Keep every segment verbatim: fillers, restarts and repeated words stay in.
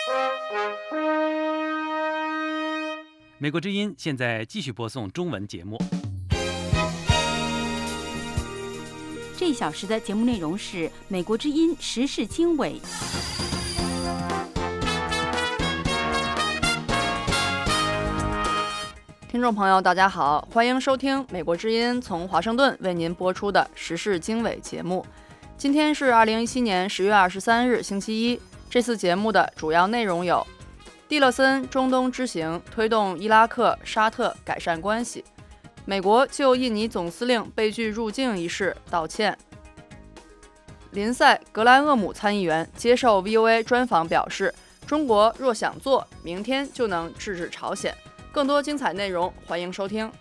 美国之音现在继续播送中文节目。 这一小时的节目内容是美国之音时事经纬。 听众朋友大家好，欢迎收听美国之音从华盛顿为您播出的时事经纬节目。今天是二零一七年十月二十三日星期一。这次节目的主要内容有：蒂勒森中东之行推动伊拉克沙特改善关系，美国就印尼总司令被拒入境一事道歉，林赛格莱厄姆参议员接受 V O A 专访表示，中国若想做，明天就能制止朝鲜。更多精彩内容，欢迎收听。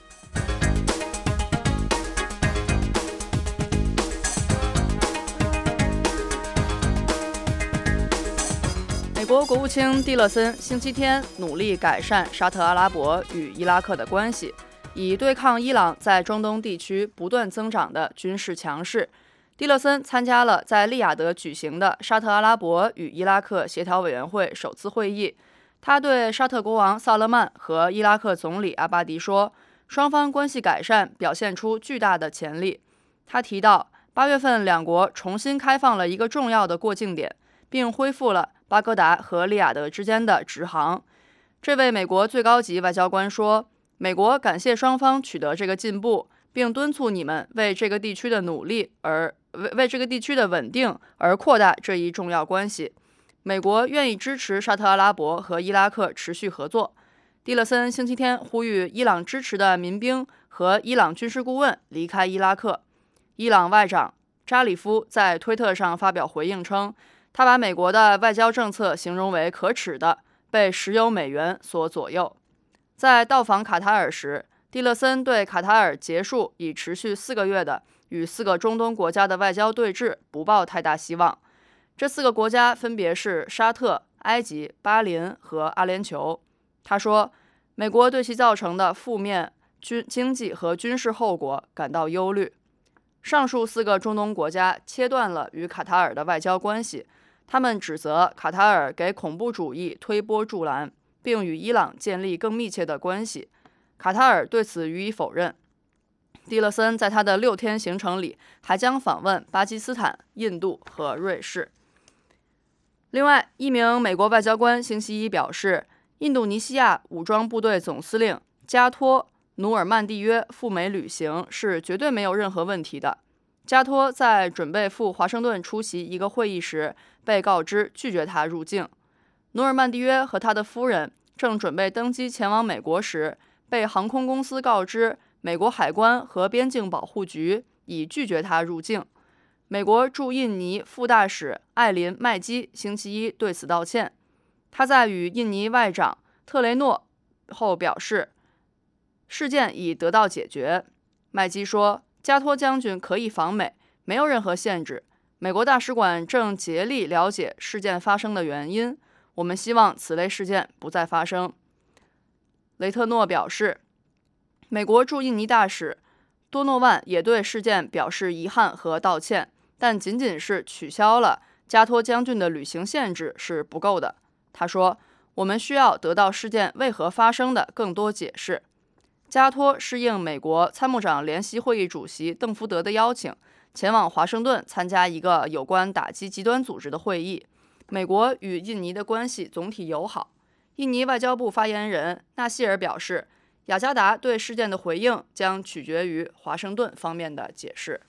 美国国务卿蒂勒森星期天努力改善沙特阿拉伯与伊拉克的关系，以对抗伊朗在中东地区不断增长的军事强势。蒂勒森参加了在利雅得举行的沙特阿拉伯与伊拉克协调委员会首次会议。他对沙特国王萨勒曼和伊拉克总理阿巴迪说，双方关系改善表现出巨大的潜力。他提到，八月份两国重新开放了一个重要的过境点，并恢复了巴格达和利雅得之间的直航。这位美国最高级外交官说，美国感谢双方取得这个进步，并敦促你们为这个地区的努力而为为这个地区的稳定而扩大这一重要关系。美国愿意支持沙特阿拉伯和伊拉克持续合作。蒂勒森星期天呼吁伊朗支持的民兵和伊朗军事顾问离开伊拉克。伊朗外长扎里夫在推特上发表回应称，他把美国的外交政策形容为可耻的，被石油美元所左右。在到访卡塔尔时，蒂勒森对卡塔尔结束已持续四个月的与四个中东国家的外交对峙不抱太大希望。这四个国家分别是沙特、埃及、巴林和阿联酋。他说，美国对其造成的负面军经济和军事后果感到忧虑。上述四个中东国家切断了与卡塔尔的外交关系，他们指责卡塔尔给恐怖主义推波助澜，并与伊朗建立更密切的关系。卡塔尔对此予以否认。蒂勒森在他的六天行程里还将访问巴基斯坦、印度和瑞士。另外，一名美国外交官星期一表示，印度尼西亚武装部队总司令加托努尔曼蒂约赴美旅行是绝对没有任何问题的。加托在准备赴华盛顿出席一个会议时，被告知拒绝他入境。努尔曼蒂约和他的夫人正准备登机前往美国时，被航空公司告知美国海关和边境保护局已拒绝他入境。美国驻印尼副大使艾琳麦基星期一对此道歉。他在与印尼外长特雷诺后表示，事件已得到解决。麦基说，加托将军可以访美，没有任何限制。美国大使馆正竭力了解事件发生的原因，我们希望此类事件不再发生。雷特诺表示，美国驻印尼大使多诺万也对事件表示遗憾和道歉，但仅仅是取消了加托将军的旅行限制是不够的。他说，我们需要得到事件为何发生的更多解释。加托是应美国参谋长联席会议主席邓福德的邀请，前往华盛顿参加一个有关打击极端组织的会议。美国与印尼的关系总体友好。印尼外交部发言人纳希尔表示，雅加达对事件的回应将取决于华盛顿方面的解释。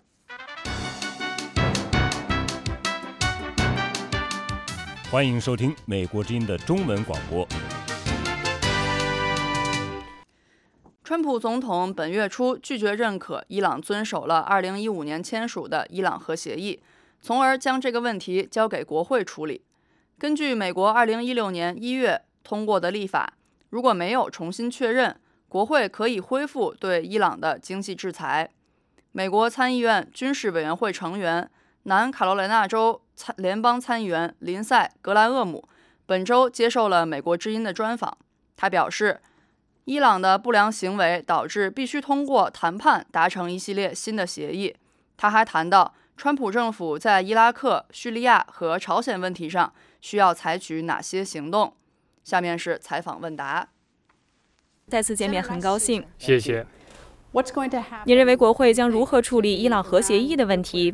欢迎收听美国之音的中文广播。 川普总统本月初拒绝认可伊朗遵守了二零一五年签署的伊朗核协议，从而将这个问题交给国会处理。根据美国二零一六年一月通过的立法，如果没有重新确认，国会可以恢复对伊朗的经济制裁。美国参议院军事委员会成员、南卡罗来纳州联邦参议员林赛·格莱厄姆本周接受了美国之音的专访。他表示，伊朗的不良行为导致必须通过谈判达成一系列新的协议。他还谈到， 川普政府在伊拉克、叙利亚和朝鲜问题上需要采取哪些行动？下面是采访问答。 再次见面很高兴， 谢谢。 你认为国会将如何处理伊朗核协议的问题？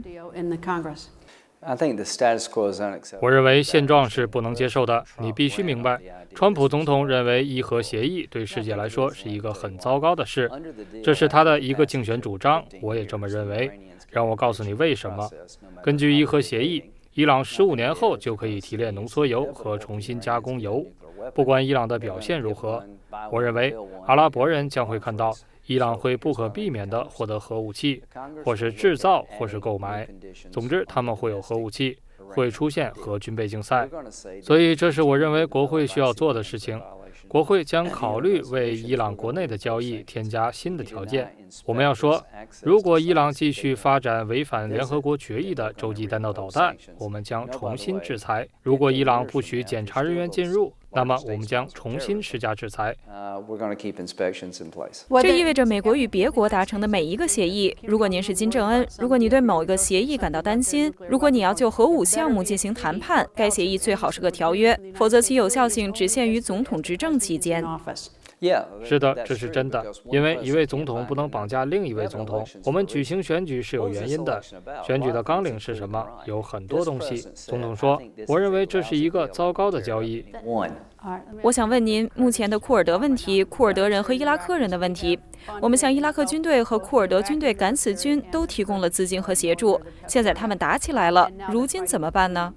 我认为现状是不能接受的。你必须明白，川普总统认为伊核协议对世界来说是一个很糟糕的事，这是他的一个竞选主张，我也这么认为。让我告诉你为什么。根据伊核协议，伊朗十五年后就可以提炼浓缩铀和重新加工铀。不管伊朗的表现如何，我认为阿拉伯人将会看到伊朗会不可避免地获得核武器，或是制造，或是购买。总之，他们会有核武器，会出现核军备竞赛。所以，这是我认为国会需要做的事情。国会将考虑为伊朗国内的交易添加新的条件。我们要说，如果伊朗继续发展违反联合国决议的洲际弹道导弹，我们将重新制裁；如果伊朗不许检查人员进入，那么我们将重新施加制裁。 这意味着美国与别国达成的每一个协议，如果您是金正恩，如果你对某一个协议感到担心，如果你要就核武项目进行谈判，该协议最好是个条约，否则其有效性只限于总统执政期间。 是的，这是真的，因为一位总统不能绑架另一位总统。我们举行选举是有原因的，选举的纲领是什么？有很多东西。总统说：“我认为这是一个糟糕的交易。” 我想问您，目前的库尔德问题、库尔德人和伊拉克人的问题，我们向伊拉克军队和库尔德军队敢死军都提供了资金和协助，现在他们打起来了，如今怎么办呢？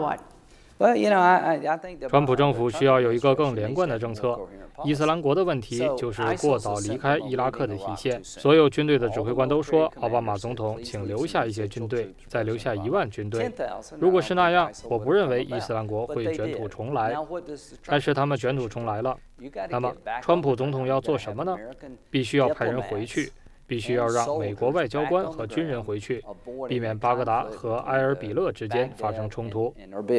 川普政府需要有一个更连贯的政策。伊斯兰国的问题就是过早离开伊拉克的体现。所有军队的指挥官都说，奥巴马总统请留下一些军队，再留下一万军队。如果是那样，我不认为伊斯兰国会卷土重来。但是他们卷土重来了。那么，川普总统要做什么呢？必须要派人回去。必须要让美国外交官和军人回去，避免巴格达和埃尔比勒之间发生冲突。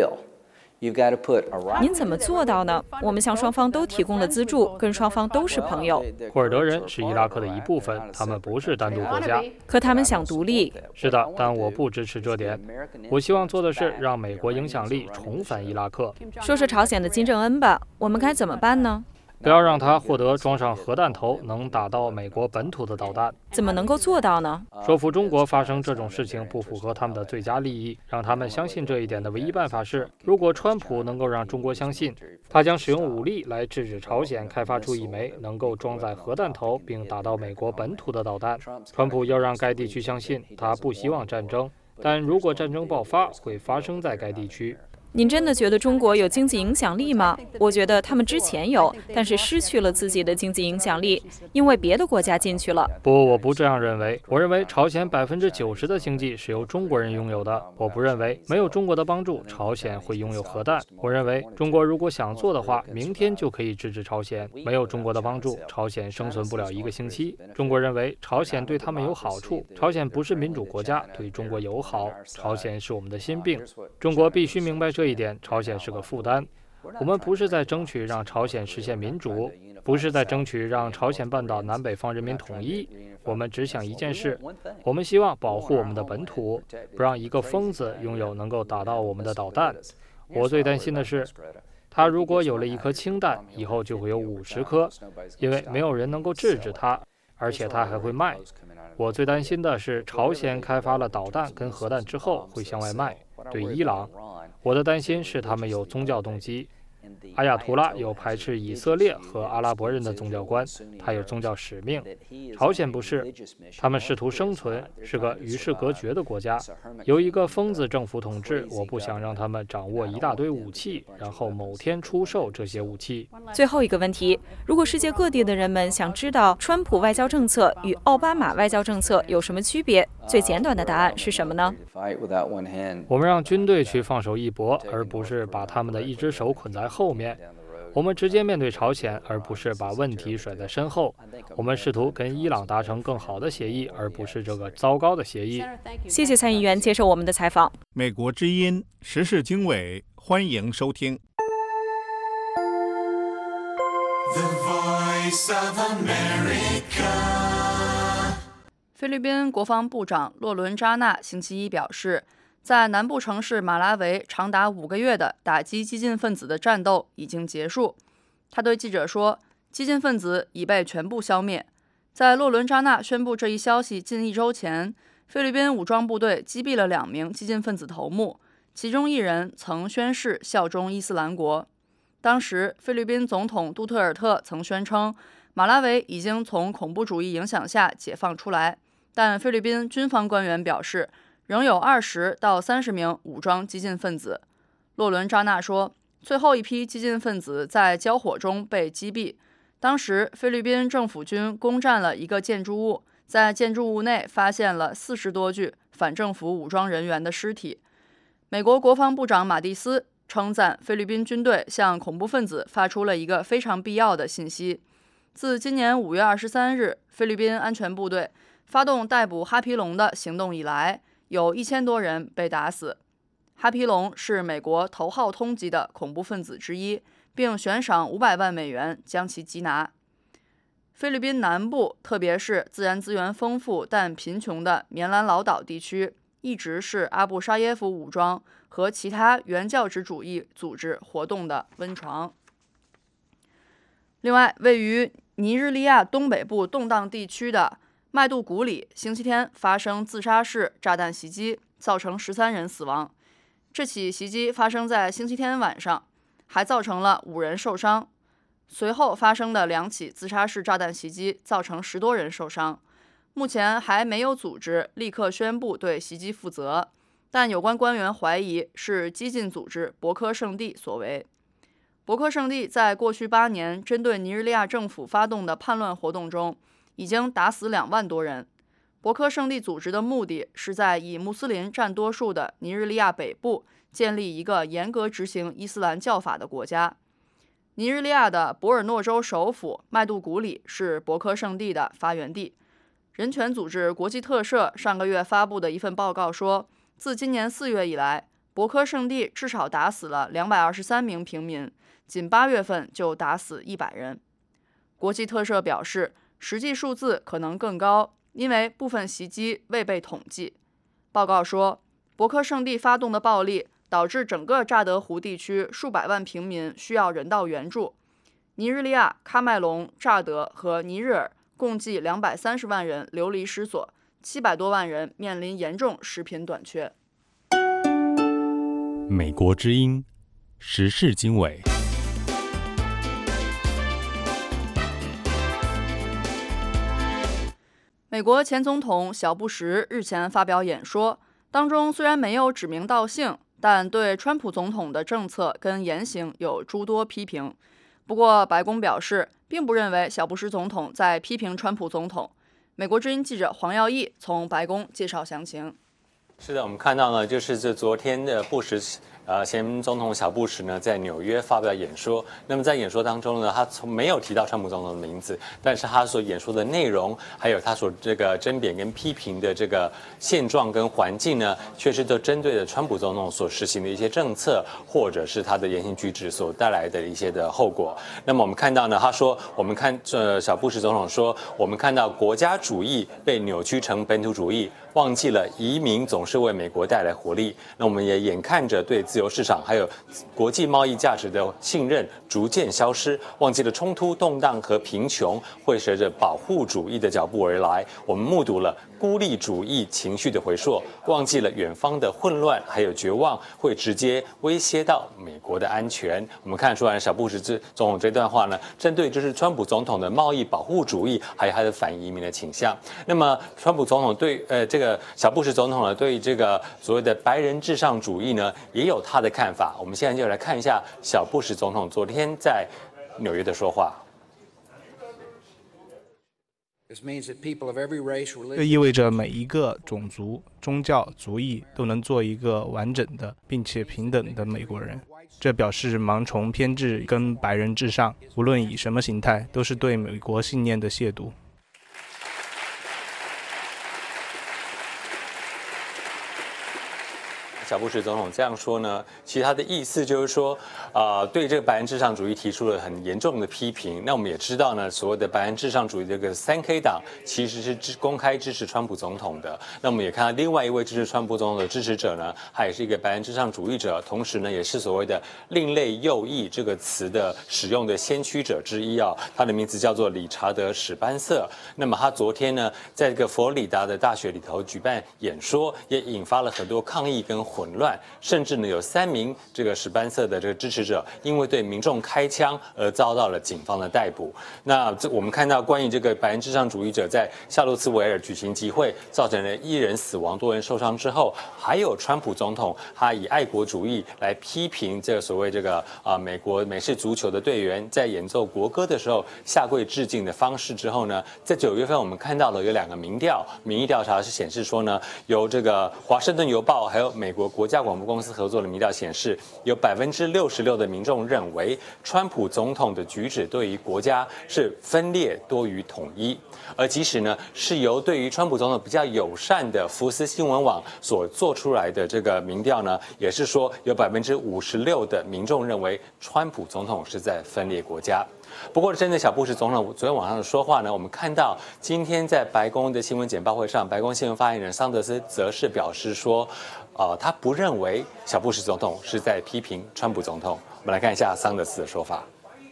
您怎么做到呢？我们向双方都提供了资助，跟双方都是朋友。 库尔德人是伊拉克的一部分，他们不是单独国家。 可他们想独立。 是的，但我不支持这点。我希望做的是让美国影响力重返伊拉克。 说说朝鲜的金正恩吧，我们该怎么办呢？ 不要让他获得装上核弹头能打到美国本土的导弹。 怎么能够做到呢？ 说服中国发生这种事情不符合他们的最佳利益，让他们相信这一点的唯一办法是，如果川普能够让中国相信，他将使用武力来制止朝鲜开发出一枚能够装载核弹头并打到美国本土的导弹。川普要让该地区相信，他不希望战争，但如果战争爆发，会发生在该地区。 您真的觉得中国有经济影响力吗？我觉得他们之前有，但是失去了自己的经济影响力，因为别的国家进去了。 不，我不这样认为。我认为朝鲜百分之九十的经济是由中国人拥有的。我不认为没有中国的帮助，朝鲜会拥有核弹。我认为中国如果想做的话，明天就可以制止朝鲜。没有中国的帮助，朝鲜生存不了一个星期。中国认为朝鲜对他们有好处，朝鲜不是民主国家，对中国友好。朝鲜是我们的心病，中国必须明白这。这一点，朝鲜是个负担。我们不是在争取让朝鲜实现民主，不是在争取让朝鲜半岛南北方人民统一。我们只想一件事，我们希望保护我们的本土，不让一个疯子拥有能够打到我们的导弹。我最担心的是，他如果有了一颗氢弹，以后就会有五十颗，因为没有人能够制止他，而且他还会卖。我最担心的是，朝鲜开发了导弹跟核弹之后会向外卖。对伊朗，我的担心是他们有宗教动机。阿亚图拉有排斥以色列和阿拉伯人的宗教观，他有宗教使命。朝鲜不是，他们试图生存，是个与世隔绝的国家，由一个疯子政府统治。我不想让他们掌握一大堆武器，然后某天出售这些武器。 最后一个问题，如果世界各地的人们想知道川普外交政策与奥巴马外交政策有什么区别，最简短的答案是什么呢？ 我们让军队去放手一搏，而不是把他们的一只手捆在后面。我们直接面对朝鲜，而不是把问题甩在身后。我们试图跟伊朗达成更好的协议，而不是这个糟糕的协议。 谢谢参议员接受我们的采访。 美国之音时事经纬，欢迎收听。 The Voice of America 菲律宾国防部长洛伦扎纳星期一表示，在南部城市马拉维长达五个月的打击激进分子的战斗已经结束。他对记者说，激进分子已被全部消灭。在洛伦扎纳宣布这一消息近一周前，菲律宾武装部队击毙了两名激进分子头目，其中一人曾宣誓效忠伊斯兰国。当时，菲律宾总统杜特尔特曾宣称，马拉维已经从恐怖主义影响下解放出来，但菲律宾军方官员表示，仍有二十到三十名武装激进分子。洛伦扎纳说，最后一批激进分子在交火中被击毙。当时，菲律宾政府军攻占了一个建筑物，在建筑物内发现了四十多具反政府武装人员的尸体。美国国防部长马蒂斯称赞菲律宾军队向恐怖分子发出了一个非常必要的信息。自今年五月二十三日菲律宾安全部队发动逮捕哈皮龙的行动以来，有一千多人被打死。哈皮龙是美国头号通缉的恐怖分子之一，并悬赏五百万美元将其缉拿。菲律宾南部，特别是自然资源丰富但贫穷的棉兰老岛地区，一直是阿布沙耶夫武装和其他原教旨主义组织活动的温床。另外，位于尼日利亚东北部动荡地区的麦杜古里，星期天发生自杀式炸弹袭击，造成十三人死亡。这起袭击发生在星期天晚上，还造成了五人受伤。随后发生的两起自杀式炸弹袭击造成十多人受伤。目前还没有组织立刻宣布对袭击负责，但有关官员怀疑是激进组织博科圣地所为。博科圣地在过去八年针对尼日利亚政府发动的叛乱活动中，已经打死两万多人。博科圣地组织的目的是在以穆斯林占多数的尼日利亚北部建立一个严格执行伊斯兰教法的国家。尼日利亚的博尔诺州首府麦杜古里是博科圣地的发源地。人权组织国际特赦上个月发布的一份报告说，自今年四月以来，博科圣地至少打死了两百二十三名平民，仅八月份就打死一百人。国际特赦表示，实际数字可能更高，因为部分袭击未被统计。报告说，博科圣地发动的暴力导致整个乍得湖地区数百万平民需要人道援助。尼日利亚、喀麦隆、乍得和尼日尔共计两百三十万人流离失所，七百多万人面临严重食品短缺。 美国之音时事经纬。 美国前总统小布什日前发表演说，当中虽然没有指名道姓，但对川普总统的政策跟言行有诸多批评。不过，白宫表示并不认为小布什总统在批评川普总统。美国之音记者黄耀义从白宫介绍详情。 是的，我们看到呢，就是这昨天的布什呃，前总统小布什呢在纽约发表演说。那么在演说当中呢，他从没有提到川普总统的名字，但是他所演说的内容，还有他所这个争辩跟批评的这个现状跟环境呢，确实都针对着川普总统所实行的一些政策，或者是他的言行举止所带来的一些的后果。那么我们看到呢，他说，我们看这小布什总统说，我们看到国家主义被扭曲成本土主义，忘记了移民总是为美国带来活力。那我们也眼看着对自由市场还有国际贸易价值的信任逐渐消失，忘记了冲突、动荡和贫穷会随着保护主义的脚步而来。我们目睹了孤立主义情绪的回溯，忘记了远方的混乱还有绝望会直接威胁到美国的安全。我们看出来，小布什总统这段话呢，针对就是川普总统的贸易保护主义，还有他的反移民的倾向。那么，川普总统对呃这个小布什总统呢，对这个所谓的白人至上主义呢，也有他的看法。我们现在就来看一下小布什总统昨天在纽约的说话。 这意味着每一个种族、宗教、族裔都能做一个完整的并且平等的美国人。这表示盲从偏执跟白人至上，无论以什么形态，都是对美国信念的亵渎。 小布什总统这样说呢？其实他的意思就是说，呃，对这个白人至上主义提出了很严重的批评。那我们也知道呢，所谓的白人至上主义这个三 K 党其实是支公开支持川普总统的。那我们也看到另外一位支持川普总统的支持者呢，他也是一个白人至上主义者，同时呢，也是所谓的另类右翼这个词的使用的先驱者之一啊。他的名字叫做理查德·史班瑟。那么他昨天呢，在这个佛罗里达的大学里头举办演说，也引发了很多抗议跟混乱，甚至呢有三名这个史班瑟的这个支持者因为对民众开枪而遭到了警方的逮捕。那这我们看到关于这个白人至上主义者在夏洛茨维尔举行集会，造成了一人死亡、多人受伤之后，还有川普总统他以爱国主义来批评这个所谓这个啊、呃、美国美式足球的队员在演奏国歌的时候下跪致敬的方式之后呢，在九月份我们看到了有两个民调，民意调查是显示说呢，由这个华盛顿邮报还有美国国家广播公司合作的民调显示，有百分之六十六的民众认为，川普总统的举止对于国家是分裂多于统一。而即使呢是由对于川普总统比较友善的福斯新闻网所做出来的这个民调呢，也是说有百分之五十六的民众认为川普总统是在分裂国家。不过，针对小布什总统昨天晚上的说话呢，我们看到今天在白宫的新闻简报会上，白宫新闻发言人桑德斯则是表示说，呃，他不认为小布什总统是在批评川普总统。我们来看一下桑德斯的说法。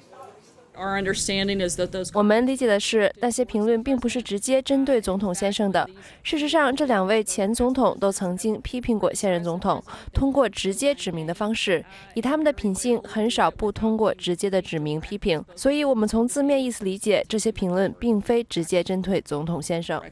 我们理解的是，那些评论并不是直接针对总统先生的。事实上，这两位前总统都曾经批评过现任总统，通过直接指名的方式。以他们的品性，很少不通过直接的指名批评。所以，我们从字面意思理解，这些评论并非直接针对总统先生。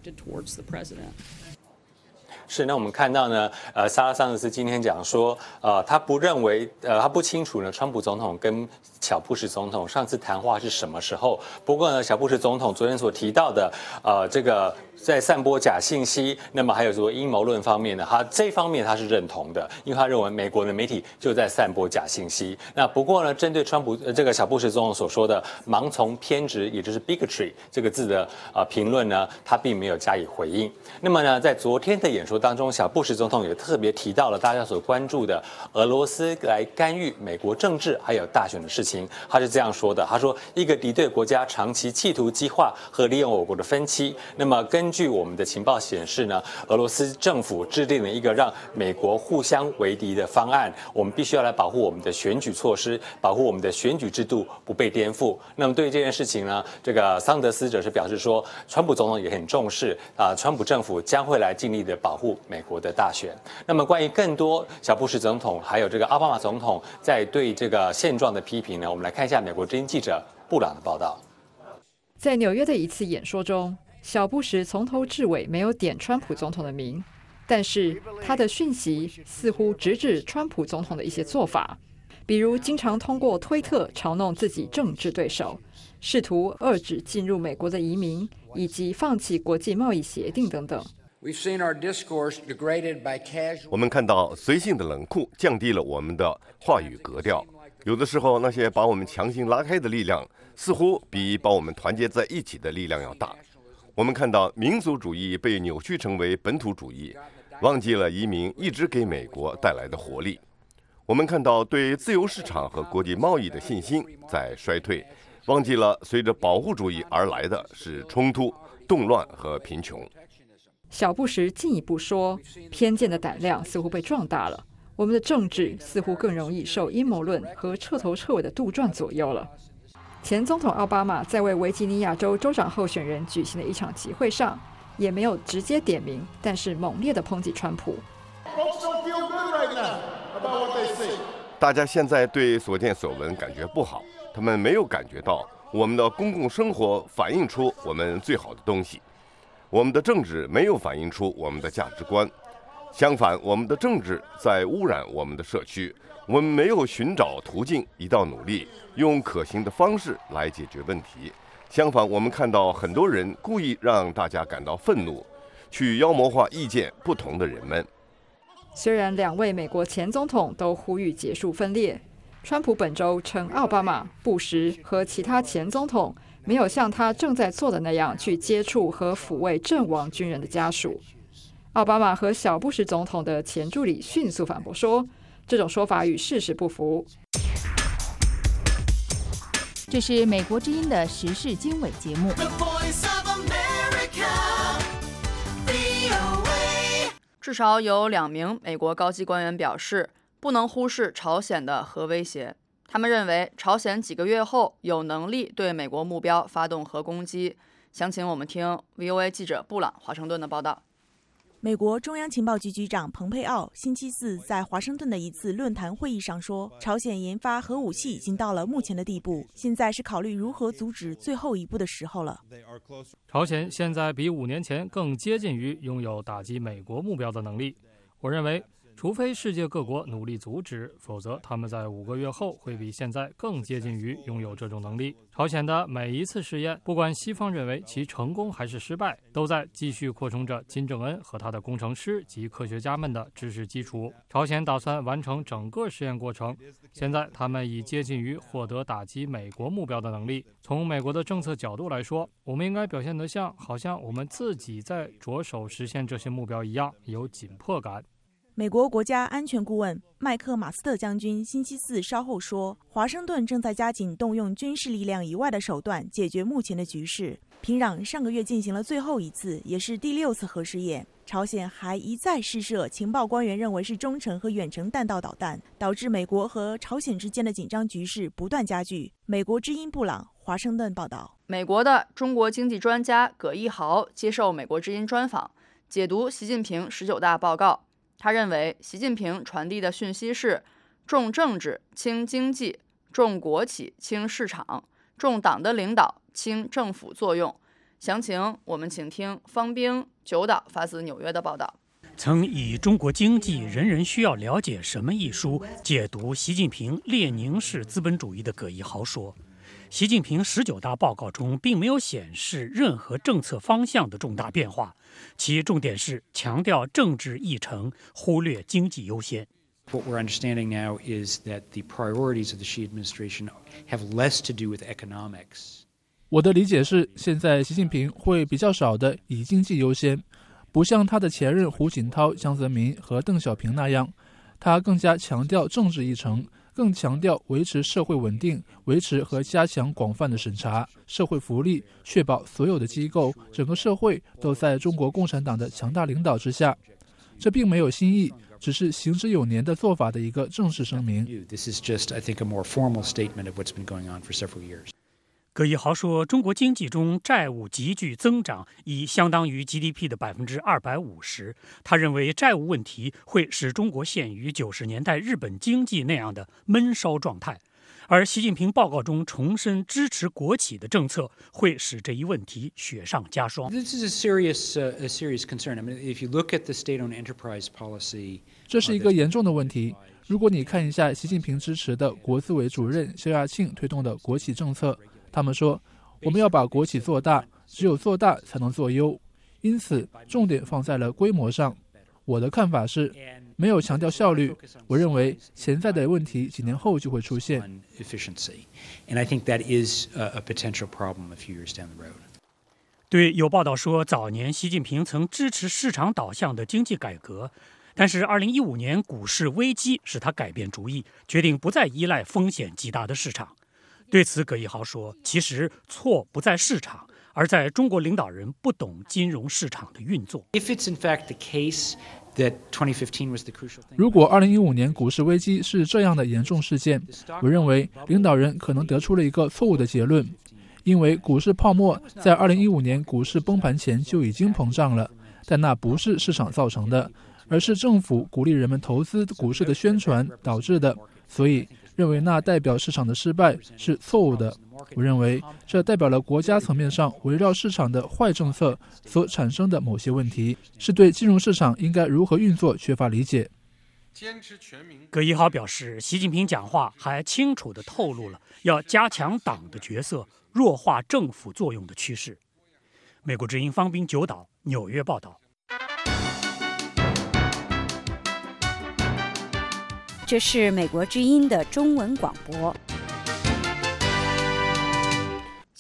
是，那我们看到呢，呃，萨拉桑德斯今天讲说，呃，他不认为，呃，他不清楚呢，川普总统跟小布什总统上次谈话是什么时候。不过呢，小布什总统昨天所提到的，呃，这个在散播假信息，那么还有说阴谋论方面呢，他这方面他是认同的，因为他认为美国的媒体就在散播假信息。那不过呢，针对川普、呃、这个小布什总统所说的盲从偏执，也就是 bigotry 这个字的呃评论呢，他并没有加以回应。那么呢，在昨天的演说当中，小布什总统也特别提到了大家所关注的俄罗斯来干预美国政治还有大选的事情。他是这样说的，他说，一个敌对国家长期企图激化和利用我国的分歧。那么根据我们的情报显示呢，俄罗斯政府制定了一个让美国互相为敌的方案，我们必须要来保护我们的选举措施，保护我们的选举制度不被颠覆。那么对于这件事情呢，这个桑德斯则是表示说，川普总统也很重视啊，川普政府将会来尽力的保护美国的大选。那么关于更多小布什总统还有这个奥巴马总统在对这个现状的批评呢，我们来看一下美国之音记者布朗的报道。 在纽约的一次演说中，小布什从头至尾没有点川普总统的名，但是他的讯息似乎直指川普总统的一些做法，比如经常通过推特嘲弄自己政治对手，试图遏制进入美国的移民，以及放弃国际贸易协定等等。 我们看到随性的冷酷降低了我们的话语格调，有的时候那些把我们强行拉开的力量，似乎比把我们团结在一起的力量要大。我们看到民族主义被扭曲成为本土主义，忘记了移民一直给美国带来的活力。我们看到对自由市场和国际贸易的信心在衰退，忘记了随着保护主义而来的是冲突、动乱和贫穷。 小布什进一步说，偏见的胆量似乎被壮大了，我们的政治似乎更容易受阴谋论和彻头彻尾的杜撰左右了。前总统奥巴马在为维吉尼亚州州长候选人举行的一场集会上，也没有直接点名，但是猛烈地抨击川普。 大家现在对所见所闻感觉不好，他们没有感觉到我们的公共生活反映出我们最好的东西，我们的政治没有反映出我们的价值观。相反，我们的政治在污染我们的社区，我们没有寻找途径，一道努力用可行的方式来解决问题。相反，我们看到很多人故意让大家感到愤怒，去妖魔化意见不同的人们。 虽然两位美国前总统都呼吁结束分裂，川普本周称奥巴马、布什和其他前总统没有像他正在做的那样去接触和抚慰阵亡军人的家属。 奥巴马和小布什总统的前助理迅速反驳说，这种说法与事实不符。 这是美国之音的时事经纬节目。 至少有两名美国高级官员表示，不能忽视朝鲜的核威胁。他们认为，朝鲜几个月后有能力对美国目标发动核攻击。详情我们听 V O A 记者布朗华盛顿的报道。 美国中央情报局局长蓬佩奥星期四在华盛顿的一次论坛会议上说，朝鲜研发核武器已经到了目前的地步，现在是考虑如何阻止最后一步的时候了。 朝鲜现在比五年前更接近于拥有打击美国目标的能力。我认为，除非世界各国努力阻止，否则他们在五个月后会比现在更接近于拥有这种能力。朝鲜的每一次试验，不管西方认为其成功还是失败，都在继续扩充着金正恩和他的工程师及科学家们的知识基础。朝鲜打算完成整个实验过程，现在他们已接近于获得打击美国目标的能力。从美国的政策角度来说，我们应该表现得像好像我们自己在着手实现这些目标一样，有紧迫感。 美国国家安全顾问麦克马斯特将军星期四稍后说，华盛顿正在加紧动用军事力量以外的手段解决目前的局势。平壤上个月进行了最后一次，也是第六次核试验。朝鲜还一再试射情报官员认为是中程和远程弹道导弹，导致美国和朝鲜之间的紧张局势不断加剧。美国之音布朗华盛顿报道。 美国的中国经济专家葛一豪接受美国之音专访，解读习近平十九大报告。他认为，习近平传递的讯息是重政治轻经济，重国企轻市场，重党的领导轻政府作用。详情我们请听方冰九岛发自纽约的报道。 曾以《中国经济人人需要了解什么》一书解读习近平列宁式资本主义的葛一豪说，习近平十九大报告中并没有显示任何政策方向的重大变化，其重点是强调政治议程，忽略经济优先。 What we're understanding now is that the priorities of the Xi administration have less to do with economics. 我的理解是，现在习近平会比较少的以经济优先，不像他的前任胡锦涛、江泽民和邓小平那样，他更加强调政治议程，更强调维持社会稳定，维持和加强广泛的审查、社会福利，确保所有的机构、整个社会都在中国共产党的强大领导之下。这并没有新意，只是行之有年的做法的一个正式声明。 This is just, I think, a more formal statement of what's been going on for several years. 葛一豪说，中国经济中债务急剧增长，已相当于 G D P 的百分之二百五十。他认为债务问题会使中国陷于九十年代日本经济那样的闷烧状态，而习近平报告中重申支持国企的政策，会使这一问题雪上加霜。 This is a serious, uh, a serious concern. I mean, if you look at the state-owned enterprise policy, 这是一个严重的问题。如果你看一下习近平支持的国资委主任肖亚庆推动的国企政策，他们说，我们要把国企做大，只有做大才能做优，因此重点放在了规模上。我的看法是，没有强调效率，我认为潜在的问题几年后就会出现。 对，有报道说，早年习近平曾支持市场导向的经济改革，但是二零一五年股市危机使他改变主意，决定不再依赖风险极大的市场。对此，葛一豪说，其实错不在市场，而在中国领导人不懂金融市场的运作。 如果二零一五年股市危机是这样的严重事件，我认为领导人可能得出了一个错误的结论，因为股市泡沫在二零一五年股市崩盘前就已经膨胀了，但那不是市场造成的，而是政府鼓励人们投资股市的宣传导致的，所以认为那代表市场的失败是错误的。我认为这代表了国家层面上围绕市场的坏政策所产生的某些问题，是对金融市场应该如何运作缺乏理解。 葛一豪表示，习近平讲话还清楚地透露了要加强党的角色，弱化政府作用的趋势。美国之音方冰九岛纽约报道。 这是美国之音的中文广播。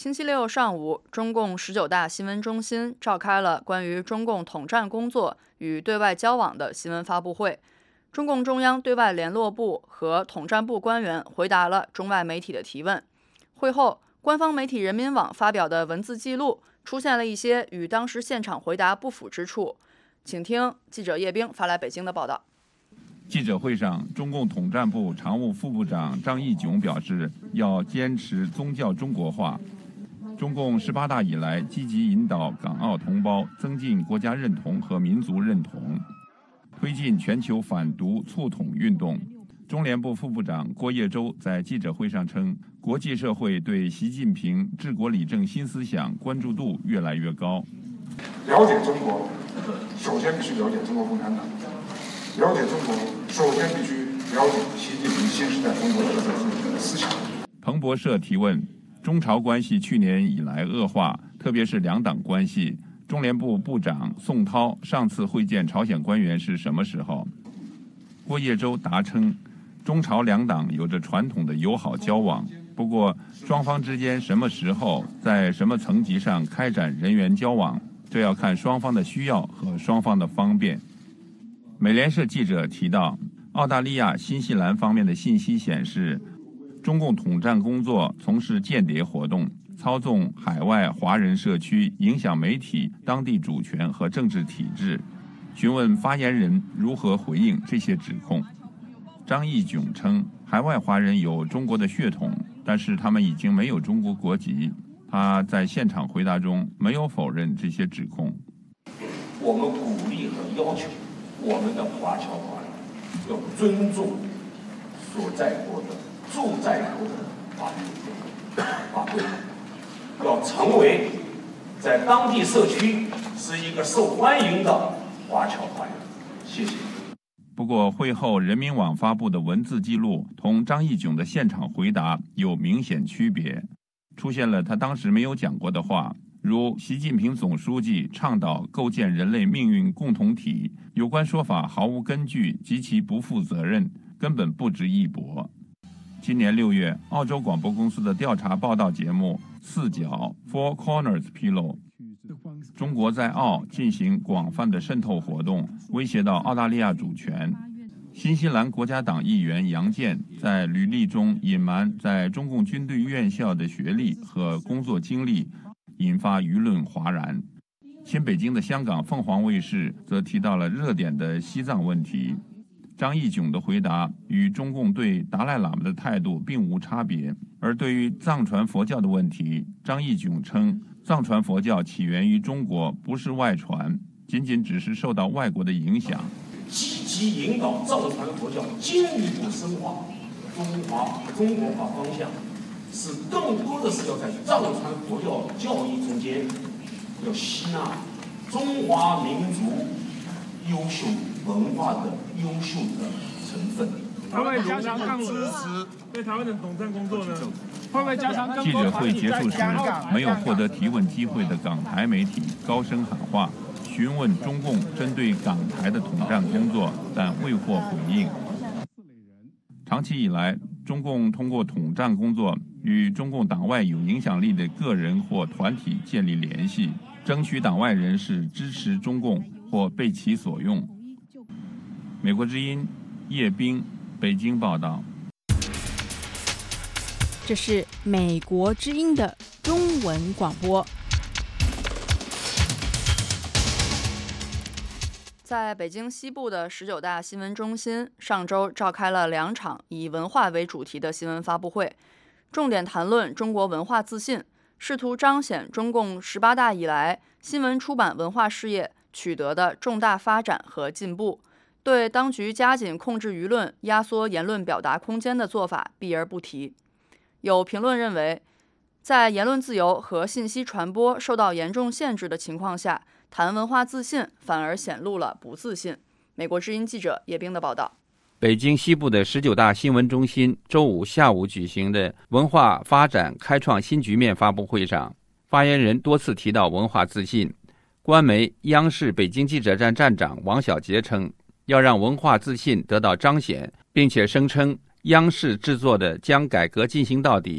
星期六上午，中共十九大新闻中心召开了关于中共统战工作与对外交往的新闻发布会。中共中央对外联络部和统战部官员回答了中外媒体的提问。会后，官方媒体人民网发表的文字记录出现了一些与当时现场回答不符之处。请听记者叶冰发来北京的报道。 记者会上，中共统战部常务副部长张义炯表示，要坚持宗教中国化。中共十八大以来，积极引导港澳同胞增进国家认同和民族认同，推进全球反独促统运动。中联部副部长郭业洲在记者会上称，国际社会对习近平治国理政新思想关注度越来越高。 了解中国，首先必须了解中国共产党。了解中国，首先必须了解习近平新时代中国的思想。 彭博社提问：中朝关系去年以来恶化，特别是两党关系。中联部部长宋涛上次会见朝鲜官员是什么时候？郭业洲答称，中朝两党有着传统的友好交往，不过双方之间什么时候在什么层级上开展人员交往，这要看双方的需要和双方的方便。美联社记者提到，澳大利亚、新西兰方面的信息显示，中共统战工作从事间谍活动，操纵海外华人社区，影响媒体、当地主权和政治体制。询问发言人如何回应这些指控。张义炯称，海外华人有中国的血统，但是他们已经没有中国国籍。他在现场回答中没有否认这些指控。 我们鼓励和要求我们的华侨华人要尊重所在国的驻在国的法律法规，要成为在当地社区是一个受欢迎的华侨华人。谢谢。 不过会后人民网发布的文字记录同张义炯的现场回答有明显区别，出现了他当时没有讲过的话，如习近平总书记倡导构建人类命运共同体，有关说法毫无根据，极其不负责任，根本不值一驳。今年六月，澳洲广播公司的调查报道节目《四角 Four Corners》披露，中国在澳进行广泛的渗透活动，威胁到澳大利亚主权。新西兰国家党议员杨健在履历中隐瞒在中共军队院校的学历和工作经历，引发舆论哗然。新北京的香港凤凰卫视则提到了热点的西藏问题。张义炯的回答与中共对达赖喇嘛的态度并无差别，而对于藏传佛教的问题，张义炯称，藏传佛教起源于中国，不是外传，仅仅只是受到外国的影响。 积极引导藏传佛教进一步深化中华中国化方向，是更多的是要在藏传佛教教义中间，要吸纳中华民族优秀文化的优秀的成分。 会不会加强更支持对台湾的统战工作呢？会不会加强更多？ 记者会结束时，没有获得提问机会的港台媒体高声喊话，询问中共针对港台的统战工作，但未获回应。长期以来，中共通过统战工作与中共党外有影响力的个人或团体建立联系，争取党外人士支持中共或被其所用。美国之音叶冰，北京报道。 这是美国之音的中文广播。 在北京西部的十九大新闻中心，上周召开了两场以文化为主题的新闻发布会，重点谈论中国文化自信，试图彰显中共十八大以来新闻出版文化事业取得的重大发展和进步，对当局加紧控制舆论、压缩言论表达空间的做法避而不提。有评论认为，在言论自由和信息传播受到严重限制的情况下，谈文化自信反而显露了不自信。美国之音记者叶冰的报道。 北京西部的十九大新闻中心周五下午举行的文化发展开创新局面发布会上，发言人多次提到文化自信。官媒央视北京记者站站长王小杰称，要让文化自信得到彰显，并且声称央视制作的《将改革进行到底》